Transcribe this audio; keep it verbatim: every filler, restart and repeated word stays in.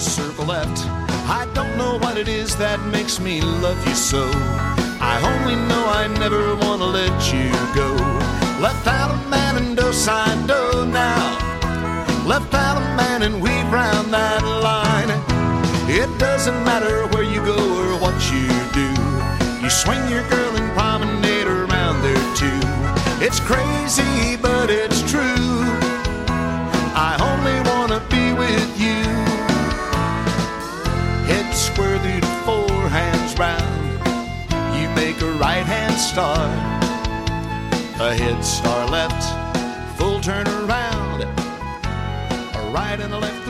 circle left. I don't know what it is that makes me love you so. I only know I never want to let you go. Left out a man and do side do now. Left out a man and weave round that line. It doesn't matter where you go or what you do. You swing your girl and promenade around there too. It's crazy, but it's true. I only want to be with you. Head square through the four hands round. You make a right hand star. A head star left, full turn around. A right and a left.